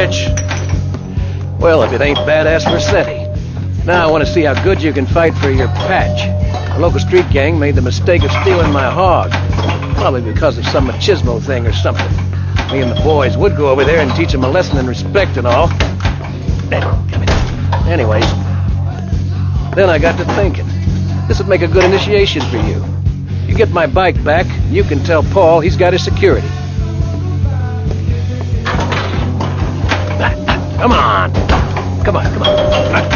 patch. Well, if it ain't Badass Vercetti. Now I want to see how good you can fight for your patch. The local street gang made the mistake of stealing my hog. Probably because of some machismo thing or something. Me and the boys would go over there and teach them a lesson in respect and all. Anyways, then I got to thinking. This would make a good initiation for you. You get my bike back, you can tell Paul he's got his security. Come on. Come on.